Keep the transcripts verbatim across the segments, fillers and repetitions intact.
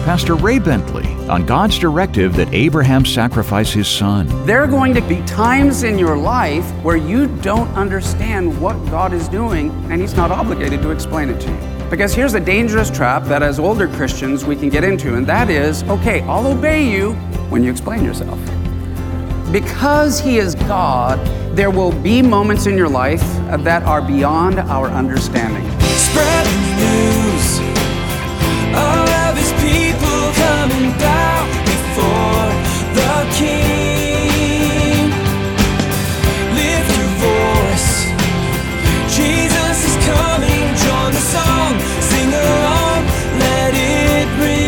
Pastor Ray Bentley on God's directive that Abraham sacrifice his son. There are going to be times in your life where you don't understand what God is doing, and He's not obligated to explain it to you. Because here's a dangerous trap that as older Christians we can get into, and that is, okay, I'll obey you when you explain yourself. Because He is God, there will be moments in your life that are beyond our understanding. Spread the news. All of His people coming down before the King. Lift your voice. Jesus is coming. Join the song. Sing along. Let it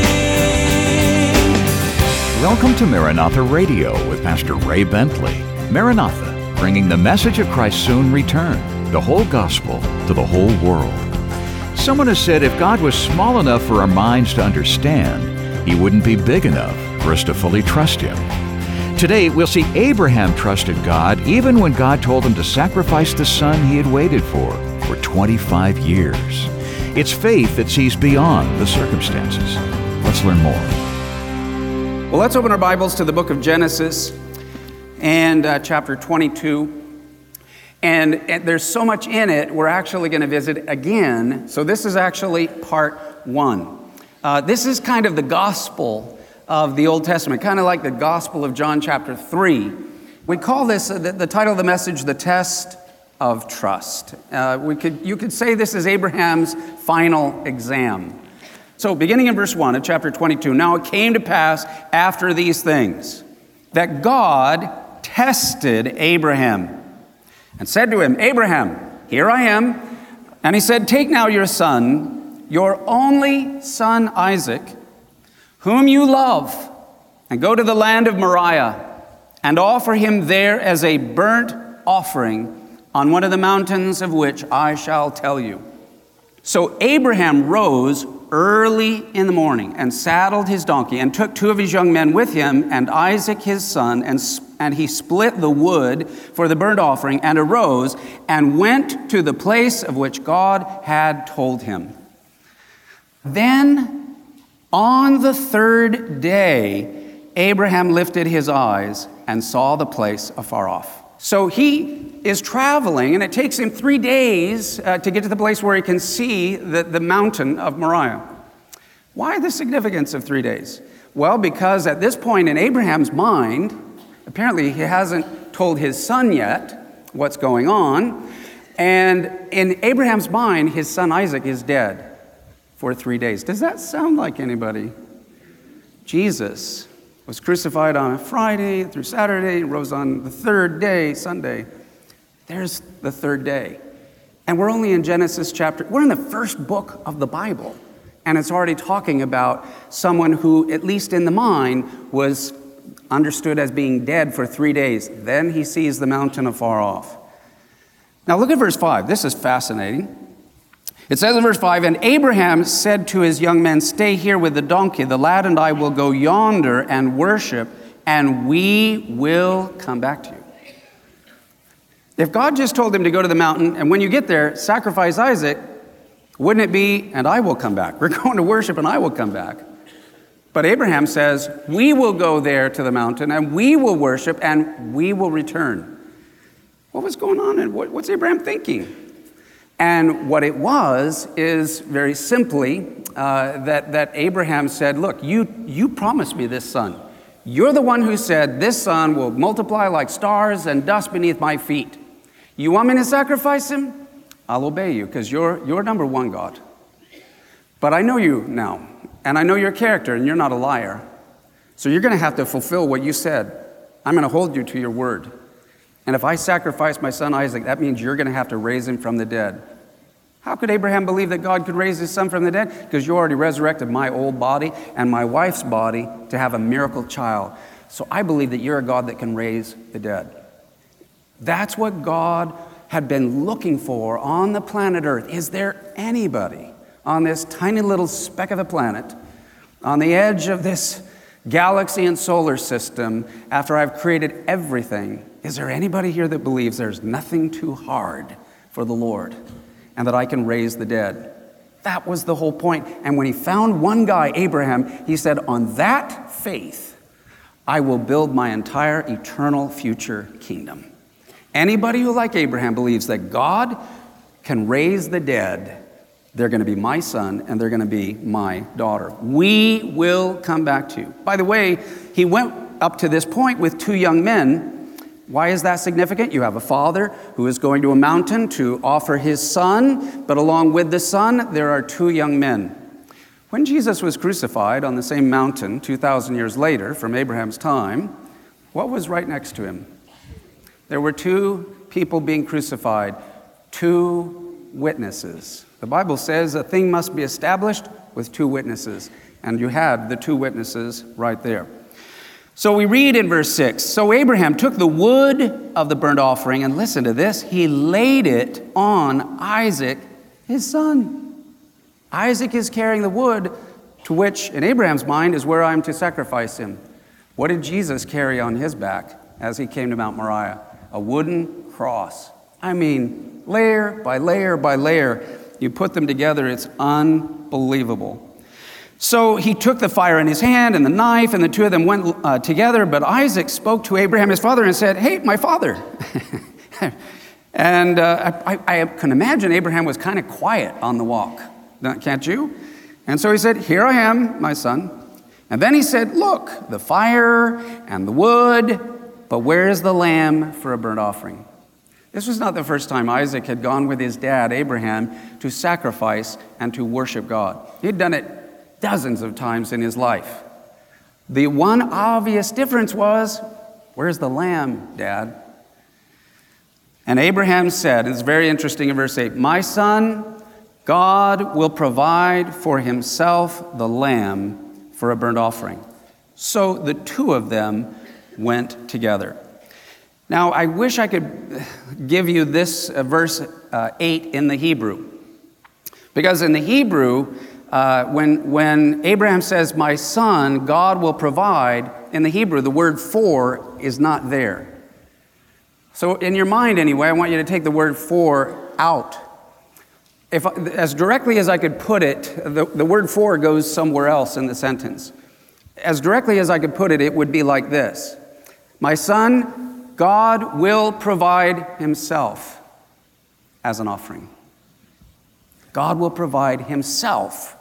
ring. Welcome to Maranatha Radio with Pastor Ray Bentley. Maranatha, bringing the message of Christ's soon return, the whole gospel to the whole world. Someone has said if God was small enough for our minds to understand, He wouldn't be big enough for us to fully trust Him. Today, we'll see Abraham trusted God even when God told him to sacrifice the son he had waited for for twenty-five years. It's faith that sees beyond the circumstances. Let's learn more. Well, let's open our Bibles to the book of Genesis and uh, chapter twenty-two. And, and there's so much in it, we're actually going to visit again. So this is actually part one. Uh, this is kind of the gospel of the Old Testament, kind of like the gospel of John chapter three. We call this, uh, the, the title of the message, The Test of Trust. Uh, we could, you could say this is Abraham's final exam. So beginning in verse one of chapter twenty-two, now it came to pass after these things that God tested Abraham and said to him, Abraham, here I am. And he said, take now your son, your only son Isaac, whom you love, and go to the land of Moriah, and offer him there as a burnt offering on one of the mountains of which I shall tell you. So Abraham rose early in the morning and saddled his donkey and took two of his young men with him and Isaac his son, and and he split the wood for the burnt offering and arose and went to the place of which God had told him. Then on the third day, Abraham lifted his eyes and saw the place afar off. So he is traveling, and it takes him three days uh, to get to the place where he can see the, the mountain of Moriah. Why the significance of three days? Well, because at this point in Abraham's mind, apparently he hasn't told his son yet what's going on, and in Abraham's mind, his son Isaac is dead for three days. Does that sound like anybody? Jesus was crucified on a Friday through Saturday, rose on the third day, Sunday. There's the third day. And we're only in Genesis chapter, we're in the first book of the Bible. And it's already talking about someone who, at least in the mind, was understood as being dead for three days. Then he sees the mountain afar off. Now look at verse five. This is fascinating. It says in verse five, and Abraham said to his young men, stay here with the donkey. The lad and I will go yonder and worship, and we will come back to you. If God just told him to go to the mountain, and when you get there, sacrifice Isaac, wouldn't it be, and I will come back? We're going to worship, and I will come back. But Abraham says, we will go there to the mountain, and we will worship, and we will return. What was going on? And what's Abraham thinking? And what it was is very simply uh, that, that Abraham said, look, you, you promised me this son. You're the one who said, this son will multiply like stars and dust beneath my feet. You want me to sacrifice him? I'll obey you, because you're, you're number one, God. But I know you now, and I know your character, and you're not a liar. So you're going to have to fulfill what you said. I'm going to hold you to your word. And if I sacrifice my son Isaac, that means you're going to have to raise him from the dead. How could Abraham believe that God could raise his son from the dead? Because you already resurrected my old body and my wife's body to have a miracle child. So I believe that you're a God that can raise the dead. That's what God had been looking for on the planet Earth. Is there anybody on this tiny little speck of a planet, on the edge of this galaxy and solar system, after I've created everything, is there anybody here that believes there's nothing too hard for the Lord and that I can raise the dead? That was the whole point. And when he found one guy, Abraham, he said, on that faith, I will build my entire eternal future kingdom. Anybody who, like Abraham, believes that God can raise the dead, they're going to be my son and they're going to be my daughter. We will come back to you. By the way, he went up to this point with two young men. Why is that significant? You have a father who is going to a mountain to offer his son, but along with the son, there are two young men. When Jesus was crucified on the same mountain two thousand years later from Abraham's time, what was right next to him? There were two people being crucified, two witnesses. The Bible says a thing must be established with two witnesses, and you had the two witnesses right there. So we read in verse six, so Abraham took the wood of the burnt offering, and listen to this, he laid it on Isaac, his son. Isaac is carrying the wood to which, in Abraham's mind, is where I'm to sacrifice him. What did Jesus carry on his back as he came to Mount Moriah? A wooden cross. I mean, layer by layer by layer, you put them together, it's unbelievable. So he took the fire in his hand and the knife, and the two of them went uh, together. But Isaac spoke to Abraham, his father, and said, hey, my father. and uh, I, I can imagine Abraham was kind of quiet on the walk, can't you? And so he said, here I am, my son. And then he said, look, the fire and the wood, but where is the lamb for a burnt offering? This was not the first time Isaac had gone with his dad, Abraham, to sacrifice and to worship God. He had done it dozens of times in his life. The one obvious difference was, where's the lamb, Dad? And Abraham said, it's very interesting in verse eight, my son, God will provide for himself the lamb for a burnt offering. So the two of them went together. Now, I wish I could give you this uh, verse uh, eight in the Hebrew. Because in the Hebrew, Uh, when, when Abraham says, my son, God will provide, in the Hebrew, the word for is not there. So in your mind anyway, I want you to take the word for out. If, as directly as I could put it, the, the word for goes somewhere else in the sentence. As directly as I could put it, it would be like this. My son, God will provide himself as an offering. God will provide himself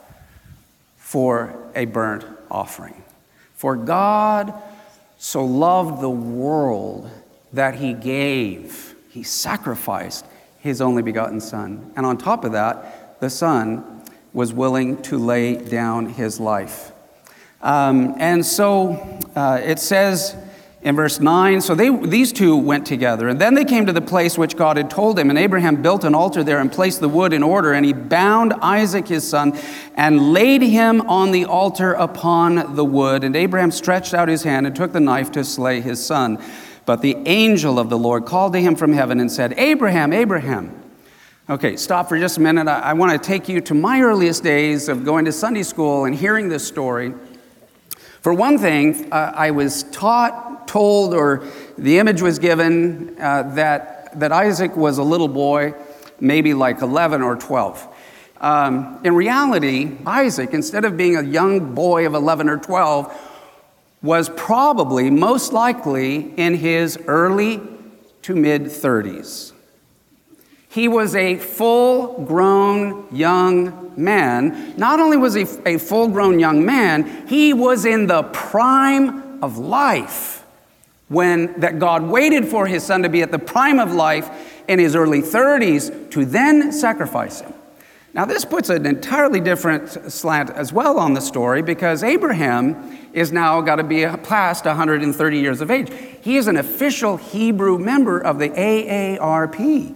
for a burnt offering. For God so loved the world that he gave, he sacrificed his only begotten son. And on top of that, the son was willing to lay down his life. Um, and so uh, it says in verse nine, so they, these two went together, and then they came to the place which God had told him, and Abraham built an altar there and placed the wood in order, and he bound Isaac his son and laid him on the altar upon the wood. And Abraham stretched out his hand and took the knife to slay his son. But the angel of the Lord called to him from heaven and said, Abraham, Abraham. Okay, stop for just a minute. I, I want to take you to my earliest days of going to Sunday school and hearing this story. For one thing, uh, I was taught, told, or the image was given uh, that, that Isaac was a little boy, maybe like eleven or twelve. Um, in reality, Isaac, instead of being a young boy of eleven or twelve, was probably, most likely, in his early to mid-thirties. He was a full-grown young man. Not only was he a full-grown young man, he was in the prime of life when that God waited for his son to be at the prime of life in his early thirties to then sacrifice him. Now, this puts an entirely different slant as well on the story, because Abraham is now got to be past one hundred thirty years of age. He is an official Hebrew member of the A A R P.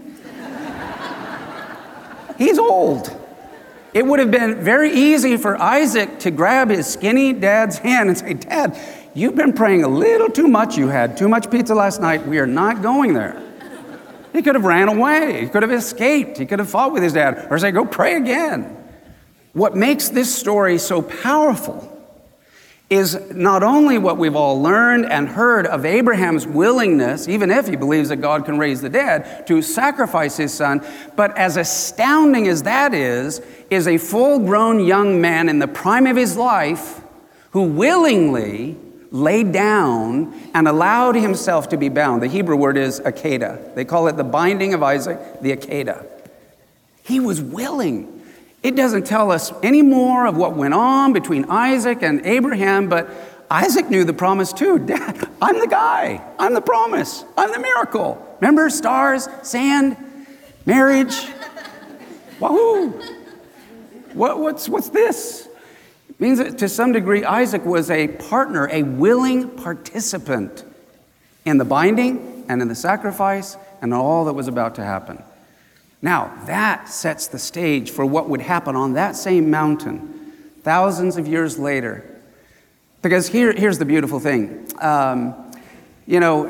He's old. It would have been very easy for Isaac to grab his skinny dad's hand and say, Dad, you've been praying a little too much. You had too much pizza last night. We are not going there. He could have ran away. He could have escaped. He could have fought with his dad or say, go pray again. What makes this story so powerful is not only what we've all learned and heard of Abraham's willingness, even if he believes that God can raise the dead, to sacrifice his son, but as astounding as that is, is a full-grown young man in the prime of his life who willingly laid down and allowed himself to be bound. The Hebrew word is akedah. They call it the binding of Isaac, the akedah. He was willing. It doesn't tell us any more of what went on between Isaac and Abraham, but Isaac knew the promise too. Dad, I'm the guy. I'm the promise. I'm the miracle. Remember stars, sand, marriage? Wahoo! What, what's, what's this? It means that to some degree, Isaac was a partner, a willing participant in the binding and in the sacrifice and all that was about to happen. Now, that sets the stage for what would happen on that same mountain thousands of years later. Because here, here's the beautiful thing. Um, you know,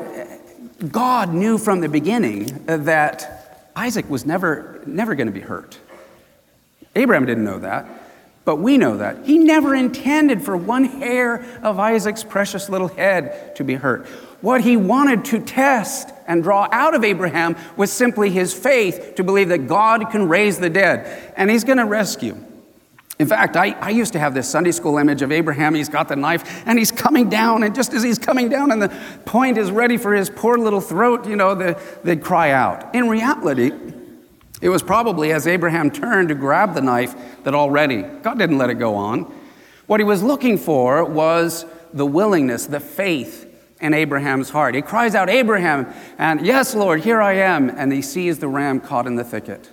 God knew from the beginning that Isaac was never, never going to be hurt. Abraham didn't know that, but we know that. He never intended for one hair of Isaac's precious little head to be hurt. What he wanted to test and draw out of Abraham was simply his faith to believe that God can raise the dead, and he's going to rescue. In fact, I, I used to have this Sunday school image of Abraham. He's got the knife, and he's coming down, and just as he's coming down and the point is ready for his poor little throat, you know, the, they'd cry out. In reality, it was probably as Abraham turned to grab the knife that already, God didn't let it go on. What he was looking for was the willingness, the faith in Abraham's heart. He cries out, Abraham, and yes, Lord, here I am. And he sees the ram caught in the thicket.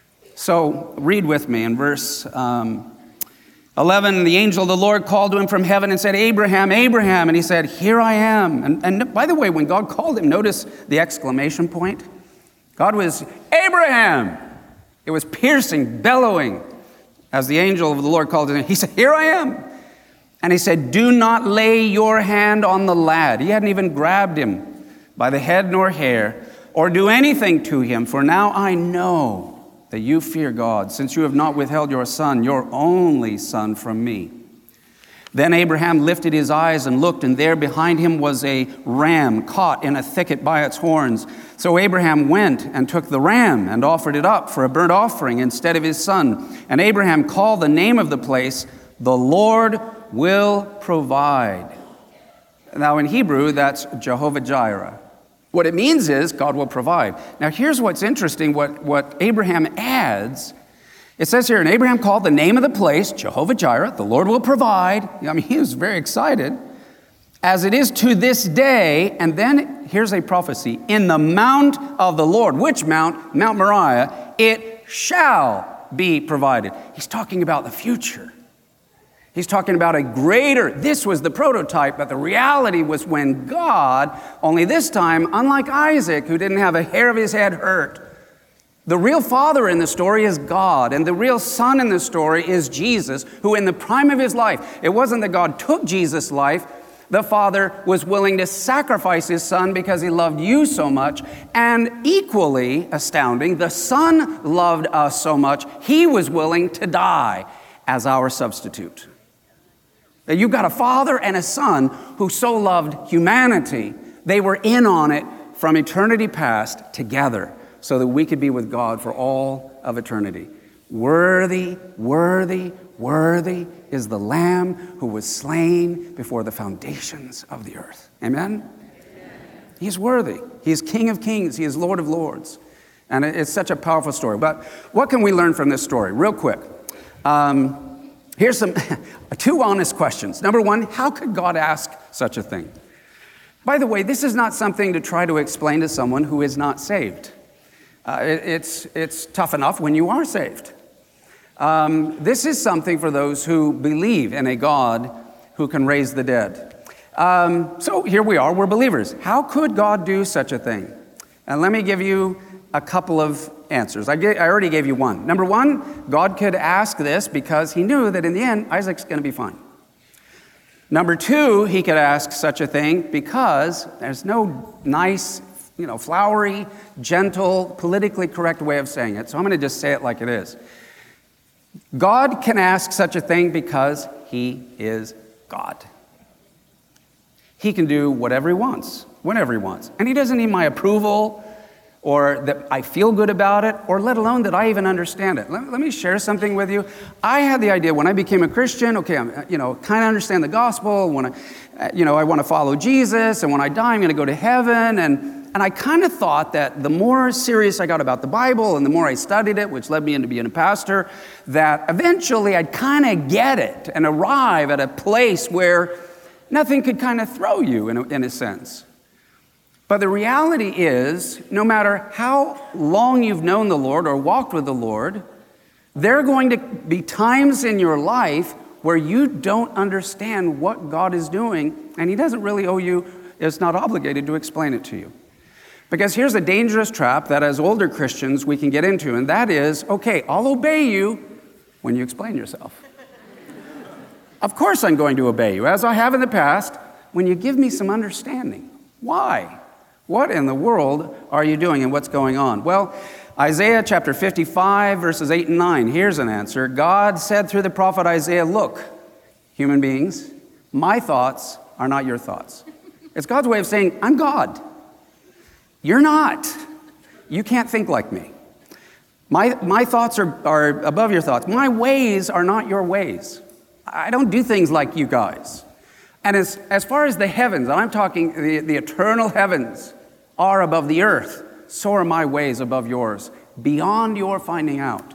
So read with me in verse um, eleven. The angel of the Lord called to him from heaven and said, Abraham, Abraham. And he said, here I am. And, and by the way, when God called him, notice the exclamation point. God was, Abraham. It was piercing, bellowing. As the angel of the Lord called him, he said, here I am. And he said, do not lay your hand on the lad. He hadn't even grabbed him by the head nor hair, or do anything to him, for now I know that you fear God, since you have not withheld your son, your only son, from me. Then Abraham lifted his eyes and looked, and there behind him was a ram caught in a thicket by its horns. So Abraham went and took the ram and offered it up for a burnt offering instead of his son. And Abraham called the name of the place, the Lord will provide. Now in Hebrew, that's Jehovah Jireh. What it means is God will provide. Now here's what's interesting, what, what Abraham adds. It says here, and Abraham called the name of the place, Jehovah Jireh, the Lord will provide. I mean, he was very excited. As it is to this day, and then here's a prophecy, in the mount of the Lord. Which mount? Mount Moriah. It shall be provided. He's talking about the future. He's talking about a greater, this was the prototype, but the reality was when God, only this time, unlike Isaac, who didn't have a hair of his head hurt, the real father in the story is God, and the real son in the story is Jesus, who in the prime of his life, it wasn't that God took Jesus' life, the Father was willing to sacrifice his son because he loved you so much, and equally astounding, the Son loved us so much, he was willing to die as our substitute. That you've got a father and a son who so loved humanity, they were in on it from eternity past together so that we could be with God for all of eternity. Worthy, worthy, worthy is the Lamb who was slain before the foundations of the earth. Amen? Amen. He's worthy. He is King of kings. He is Lord of lords. And it's such a powerful story. But what can we learn from this story? Real quick. Um, Here's some two honest questions. Number one, how could God ask such a thing? By the way, this is not something to try to explain to someone who is not saved. Uh, it, it's, it's tough enough when you are saved. Um, this is something for those who believe in a God who can raise the dead. Um, so here we are, we're believers. How could God do such a thing? And let me give you a couple of answers. I, gave, I already gave you one. Number one, God could ask this because he knew that in the end, Isaac's going to be fine. Number two, he could ask such a thing because there's no nice, you know, flowery, gentle, politically correct way of saying it. So I'm going to just say it like it is. God can ask such a thing because he is God. He can do whatever he wants, whenever he wants. And he doesn't need my approval or that I feel good about it, or let alone that I even understand it. Let, let me share something with you. I had the idea when I became a Christian, okay, I'm, you know, kind of understand the gospel, when I, you know, I want to follow Jesus, and when I die, I'm going to go to heaven, and, and I kind of thought that the more serious I got about the Bible and the more I studied it, which led me into being a pastor, that eventually I'd kind of get it and arrive at a place where nothing could kind of throw you in a, in a sense. But the reality is, no matter how long you've known the Lord or walked with the Lord, there are going to be times in your life where you don't understand what God is doing, and he doesn't really owe you, is not obligated to explain it to you. Because here's a dangerous trap that as older Christians we can get into, and that is, okay, I'll obey you when you explain yourself. Of course I'm going to obey you, as I have in the past, when you give me some understanding. Why? What in the world are you doing and what's going on? Well, Isaiah chapter fifty-five, verses eight and nine, here's an answer. God said through the prophet Isaiah, look, human beings, my thoughts are not your thoughts. It's God's way of saying, I'm God. You're not. You can't think like me. My, my thoughts are, are above your thoughts. My ways are not your ways. I don't do things like you guys. And as, as far as the heavens, and I'm talking the, the eternal heavens, are above the earth, so are my ways above yours, beyond your finding out.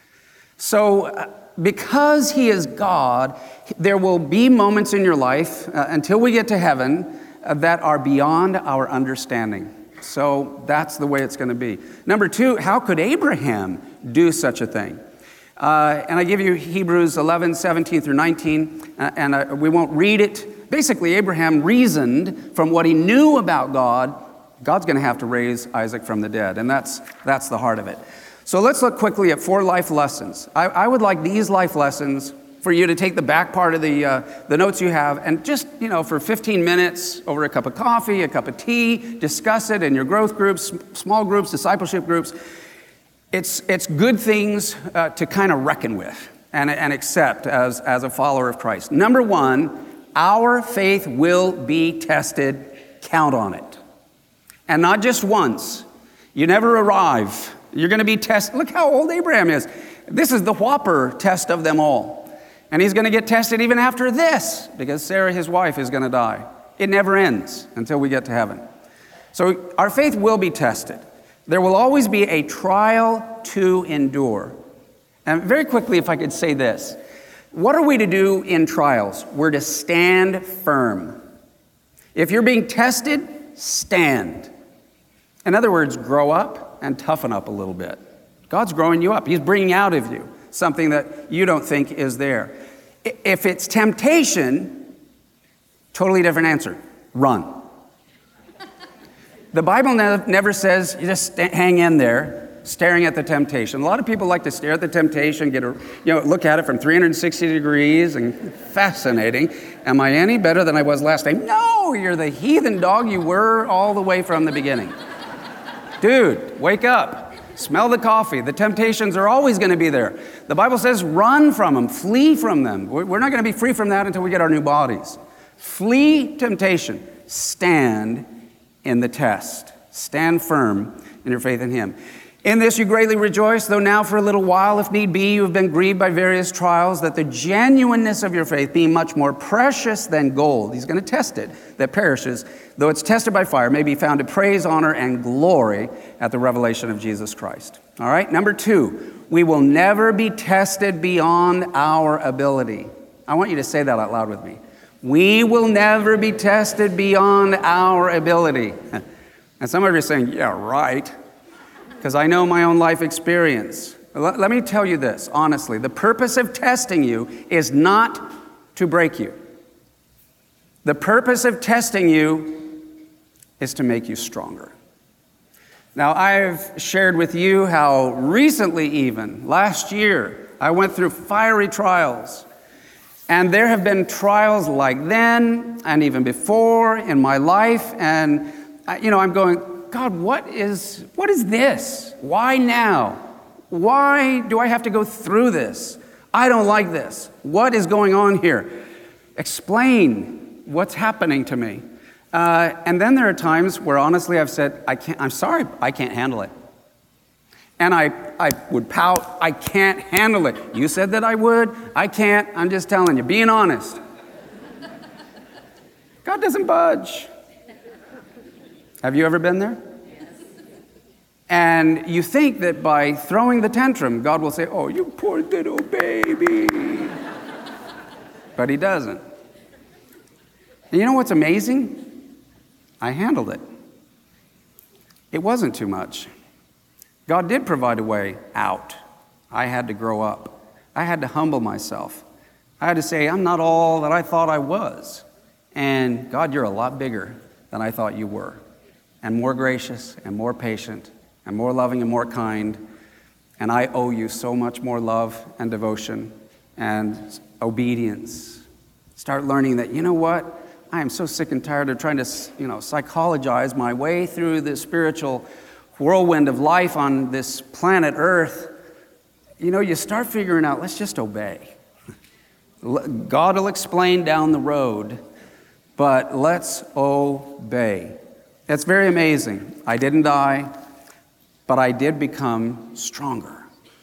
So uh, because he is God, there will be moments in your life, uh, until we get to heaven, uh, that are beyond our understanding. So that's the way it's going to be. Number two, how could Abraham do such a thing? Uh, and I give you Hebrews eleven, seventeen through nineteen, uh, and uh, we won't read it. Basically, Abraham reasoned from what he knew about God, God's going to have to raise Isaac from the dead, and that's that's the heart of it. So let's look quickly at four life lessons. I, I would like these life lessons for you to take the back part of the uh, the notes you have and just, you know, for fifteen minutes over a cup of coffee, a cup of tea, discuss it in your growth groups, small groups, discipleship groups. It's it's good things uh, to kind of reckon with and, and accept as, as a follower of Christ. Number one, our faith will be tested. Count on it. And not just once. You never arrive. You're going to be tested. Look how old Abraham is. This is the whopper test of them all. And he's going to get tested even after this, because Sarah, his wife, is going to die. It never ends until we get to heaven. So our faith will be tested. There will always be a trial to endure. And very quickly, if I could say this. What are we to do in trials? We're to stand firm. If you're being tested, stand. In other words, grow up and toughen up a little bit. God's growing you up. He's bringing out of you something that you don't think is there. If it's temptation, totally different answer. Run. The Bible ne- never says you just st- hang in there, staring at the temptation. A lot of people like to stare at the temptation, get a, you know, look at it from three hundred sixty degrees, and fascinating. Am I any better than I was last time? No, you're the heathen dog you were all the way from the beginning. Dude, wake up. Smell the coffee. The temptations are always going to be there. The Bible says run from them, flee from them. We're not going to be free from that until we get our new bodies. Flee temptation. Stand in the test. Stand firm in your faith in him. In this you greatly rejoice, though now for a little while, if need be, you have been grieved by various trials, that the genuineness of your faith, being much more precious than gold, he's going to test it, that perishes, though it's tested by fire, may be found to praise, honor, and glory at the revelation of Jesus Christ. All right, number two, we will never be tested beyond our ability. I want you to say that out loud with me. We will never be tested beyond our ability. And some of you are saying, yeah, right. Because I know my own life experience. Let, let me tell you this, honestly. The purpose of testing you is not to break you. The purpose of testing you is to make you stronger. Now, I've shared with you how recently even, last year, I went through fiery trials. And there have been trials like then and even before in my life. And, you know, I'm going, God, what is what is this? Why now? Why do I have to go through this? I don't like this. What is going on here? Explain what's happening to me. Uh, and then there are times where honestly I've said, I can't, I'm sorry, I can't handle it. And I, I would pout, I can't handle it. You said that I would, I can't, I'm just telling you, being honest. God doesn't budge. Have you ever been there? Yes. And you think that by throwing the tantrum, God will say, oh, you poor little baby. But he doesn't. And you know what's amazing? I handled it. It wasn't too much. God did provide a way out. I had to grow up. I had to humble myself. I had to say, I'm not all that I thought I was. And God, you're a lot bigger than I thought you were. And more gracious and more patient and more loving and more kind. And I owe you so much more love and devotion and obedience. Start learning that, you know what? I am so sick and tired of trying to, you know, psychologize my way through the spiritual whirlwind of life on this planet Earth. You know, you start figuring out, let's just obey. God will explain down the road, but let's obey. It's very amazing. I didn't die, but I did become stronger.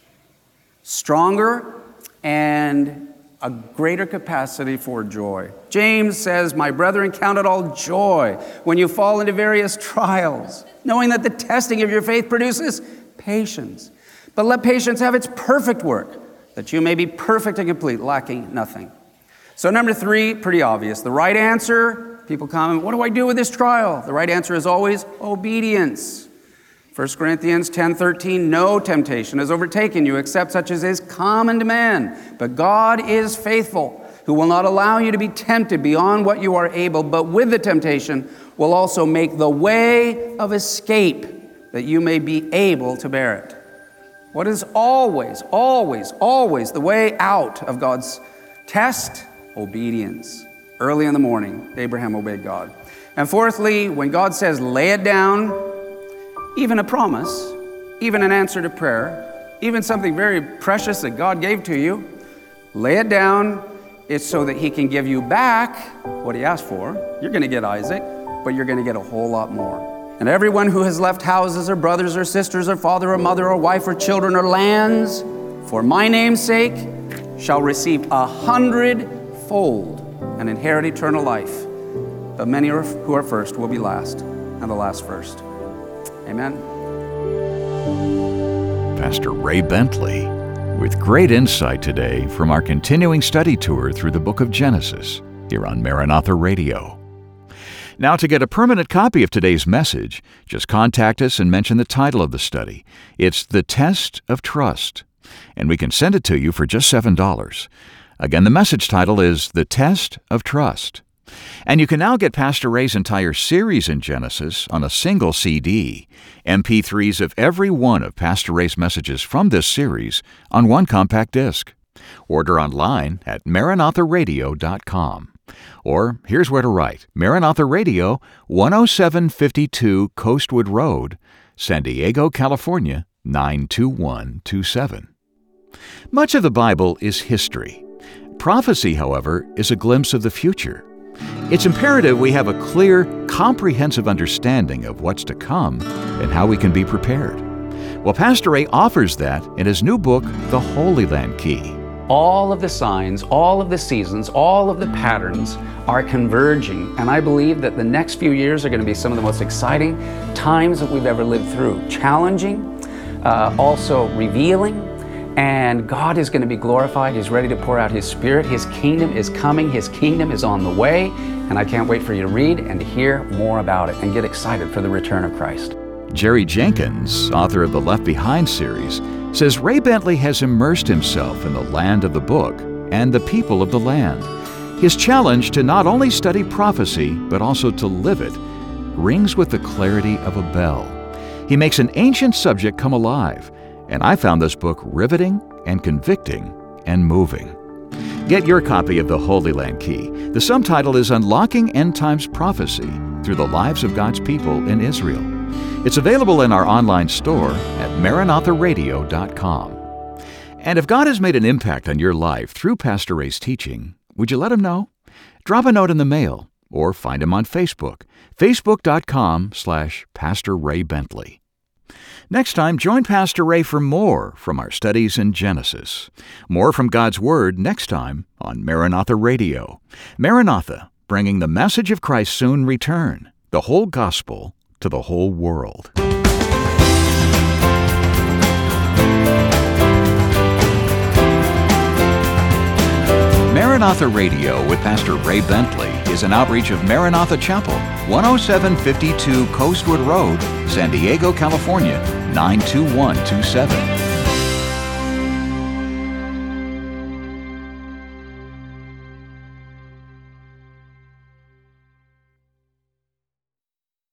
Stronger and a greater capacity for joy. James says, my brethren, count it all joy when you fall into various trials, knowing that the testing of your faith produces patience. But let patience have its perfect work, that you may be perfect and complete, lacking nothing. So number three, pretty obvious. The right answer, people comment, what do I do with this trial? The right answer is always obedience. First Corinthians ten thirteen, no temptation has overtaken you except such as is common to man. But God is faithful, who will not allow you to be tempted beyond what you are able, but with the temptation will also make the way of escape that you may be able to bear it. What is always, always, always the way out of God's test? Obedience. Early in the morning, Abraham obeyed God. And fourthly, when God says, lay it down, even a promise, even an answer to prayer, even something very precious that God gave to you, lay it down. It's so that he can give you back what he asked for. You're going to get Isaac, but you're going to get a whole lot more. And everyone who has left houses or brothers or sisters or father or mother or wife or children or lands for my name's sake shall receive a hundredfold and inherit eternal life. But many who are first will be last, and the last first. Amen. Pastor Ray Bentley with great insight today from our continuing study tour through the book of Genesis here on Maranatha Radio. Now, to get a permanent copy of today's message, just contact us and mention the title of the study. It's The Test of Trust, and we can send it to you for just seven dollars. Again, the message title is The Test of Trust. And you can now get Pastor Ray's entire series in Genesis on a single C D, M P threes of every one of Pastor Ray's messages from this series on one compact disc. Order online at maranatha radio dot com. Or here's where to write. Maranatha Radio, one oh seven fifty-two Coastwood Road, San Diego, California, nine two one two seven. Much of the Bible is history. Prophecy, however, is a glimpse of the future. It's imperative we have a clear, comprehensive understanding of what's to come and how we can be prepared. Well, Pastor Ray offers that in his new book, The Holy Land Key. All of the signs, all of the seasons, all of the patterns are converging. And I believe that the next few years are going to be some of the most exciting times that we've ever lived through. Challenging, uh, also revealing. And God is going to be glorified. He's ready to pour out His Spirit. His kingdom is coming. His kingdom is on the way. And I can't wait for you to read and to hear more about it and get excited for the return of Christ. Jerry Jenkins, author of the Left Behind series, says Ray Bentley has immersed himself in the land of the book and the people of the land. His challenge to not only study prophecy, but also to live it, rings with the clarity of a bell. He makes an ancient subject come alive, and I found this book riveting and convicting and moving. Get your copy of The Holy Land Key. The subtitle is Unlocking End Times Prophecy Through the Lives of God's People in Israel. It's available in our online store at maranatha radio dot com. And if God has made an impact on your life through Pastor Ray's teaching, would you let him know? Drop a note in the mail or find him on Facebook, facebook.com slash Pastor Ray Bentley. Next time, join Pastor Ray for more from our studies in Genesis. More from God's Word next time on Maranatha Radio. Maranatha, bringing the message of Christ's soon return, the whole gospel to the whole world. Maranatha Radio with Pastor Ray Bentley is an outreach of Maranatha Chapel, one oh seven fifty-two Coastwood Road, San Diego, California, nine two one two seven.